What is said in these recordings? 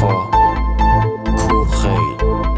وفا کو خیل.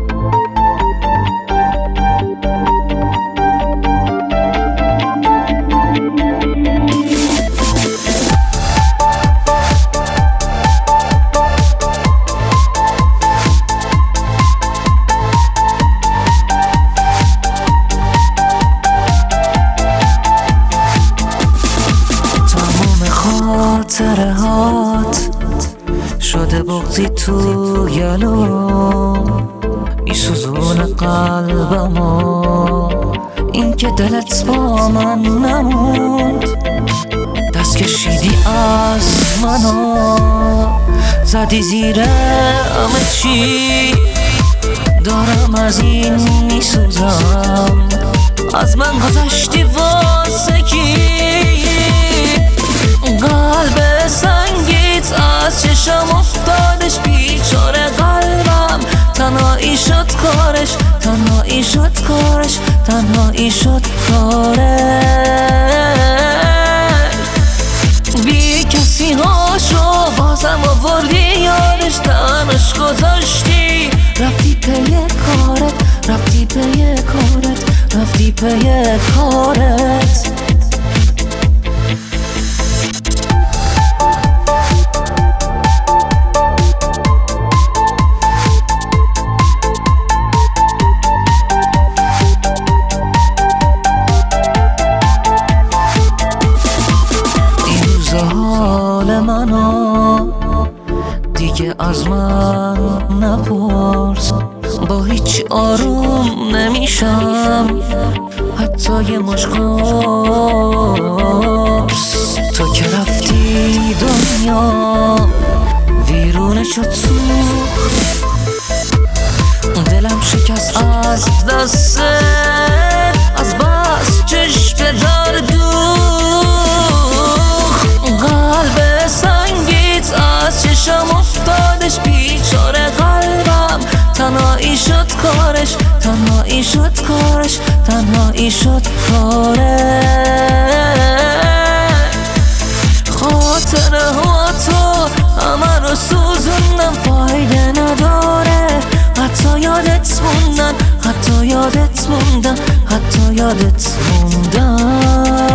خاطرهات شده بغضی تو گلو میسوزون قلبمو، این که دلت با من نموند. دست کشیدی از منو زدی زیر همه چی، دارم از این میسوزم. از من گذشتی واسه کی؟ قلب سنگیت از چشم افتادش، بیچاره قلبم تنهایی شد کارش، تنهایی شد کارش، تنهایی شد کارش. بی کسی هاشو بازم آوردی یادش، تنش گذاشتی رفتی پی کارت، رفتی پی کارت، رفتی پی کارت. حال منو دیگه از من نپرس، با هیچ آروم نمیشم، حتی یه مشت قرص. تو که رفتی دنیا ویرونه شد سوخت، دلم شکست از دست، از بس چشم دار قلب سنگیت از چشم افتادش، بیچاره قلبم تنهایی شد کارش، تنهایی شد کارش، تنهایی شد کارش. خاطره ها تو همه رو سوزوندم، فایده نداره، حتی یادت موندن، حتی یادت موندن، حتی یادت موندن.